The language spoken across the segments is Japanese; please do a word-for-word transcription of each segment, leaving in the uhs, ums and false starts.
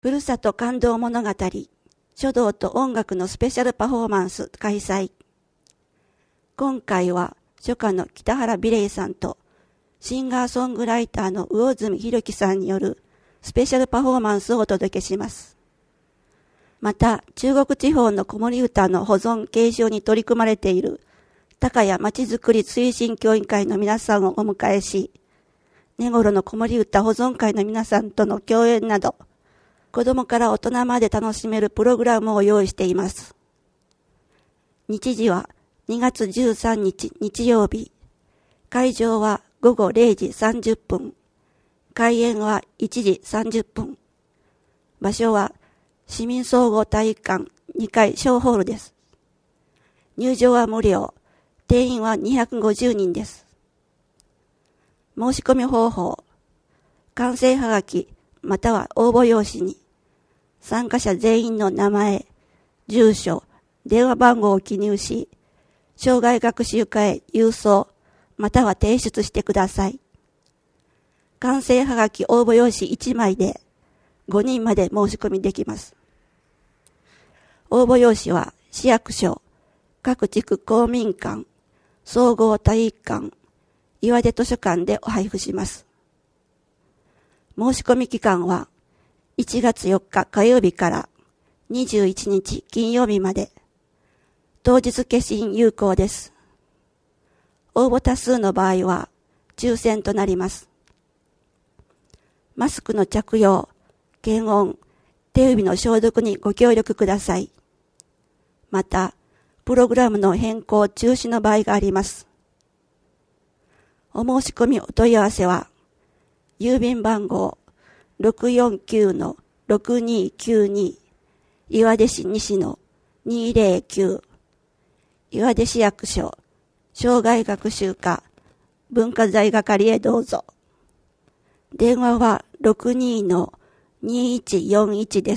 ふるさと感動物語、書道と音楽のスペシャルパフォーマンス開催。今回は書家の北原美玲さんとシンガーソングライターの魚住弘樹さんによるスペシャルパフォーマンスをお届けします。また、中国地方の子守歌の保存継承に取り組まれている高谷まちづくり推進協議会の皆さんをお迎えし、根頃の子守歌保存会の皆さんとの共演など、子供から大人まで楽しめるプログラムを用意しています。日時はにがつじゅうさんにち日曜日。会場はごごれいじさんじゅっぷん。開演はいちじさんじゅっぷん。場所は市民総合体育館にかい小ホールです。入場は無料。定員はにひゃくごじゅうにんです。申し込み方法。完成はがきまたは応募用紙に参加者全員の名前、住所、電話番号を記入し、生涯学習課へ郵送または提出してください。完成はがき応募用紙いちまいでごにんまで申し込みできます。応募用紙は市役所、各地区公民館、総合体育館、岩出図書館でお配布します。申し込み期間はいちがつよっか火曜日からにじゅういちにち金曜日まで。当日消印有効です。応募多数の場合は抽選となります。マスクの着用、検温、手指の消毒にご協力ください。また、プログラムの変更中止の場合があります。お申し込みお問い合わせは、郵便番号 ろくよんきゅうのろくにきゅうに 岩出市西のにぜろきゅう岩出市役所生涯学習課文化財係へどうぞ。電話は ろくにのにいちよんいち です。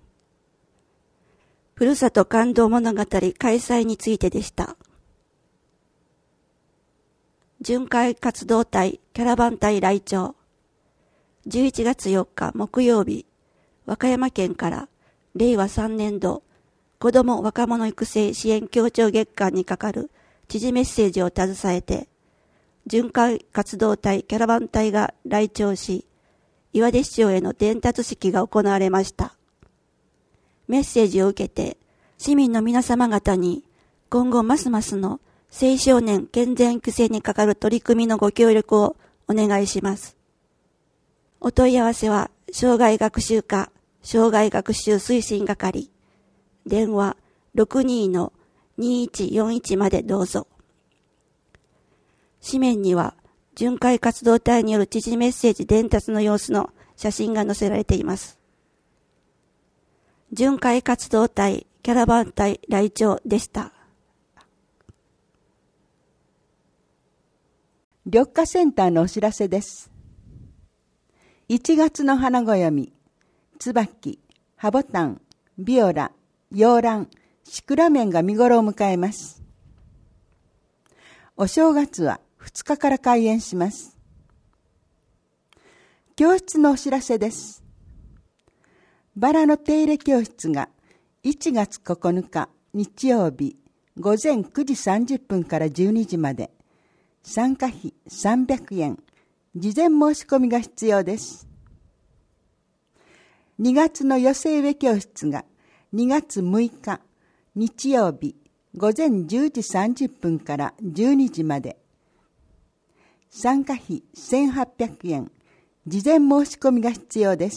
ふるさと感動物語開催についてでした。巡回活動隊キャラバン隊来庁。じゅういちがつよっか木曜日、和歌山県かられいわさんねんど子ども若者育成支援協調月間にかかる知事メッセージを携えて、巡回活動隊キャラバン隊が来庁し、岩出市長への伝達式が行われました。メッセージを受けて、市民の皆様方に今後ますますの青少年健全育成にかかる取り組みのご協力をお願いします。お問い合わせは、生涯学習課、生涯学習推進係、電話 ろくにのにいちよんいち までどうぞ。紙面には、巡回活動隊による知事メッセージ伝達の様子の写真が載せられています。巡回活動隊、キャラバン隊来庁でした。 緑化センターのお知らせです。いちがつの花暦、椿、ハボタン、ビオラ、洋蘭、シクラメンが見頃を迎えます。お正月はふつかから開園します。教室のお知らせです。バラの手入れ教室がいちがつここのか日曜日ごぜんくじさんじゅっぷんからじゅうにじまで、参加費さんびゃくえん、事前申し込みが必要です。にがつの寄せ植え教室がにがつむいか日曜日ごぜんじゅうじさんじゅっぷんからじゅうにじまで、参加費せんはっぴゃくえん、事前申し込みが必要です。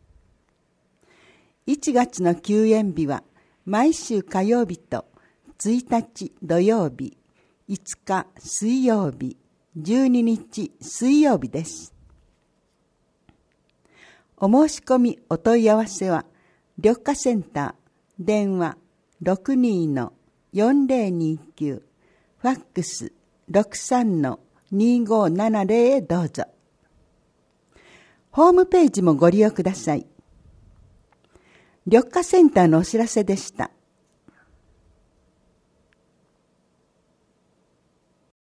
いちがつの休園日は毎週火曜日とついたち土曜日、いつか水曜日、じゅうににち水曜日です。お申し込みお問い合わせは緑化センター電話 ろくにのよんぜろにきゅう ファックス ろくさんのにごななぜろ へどうぞ。ホームページもご利用ください。緑化センターのお知らせでした。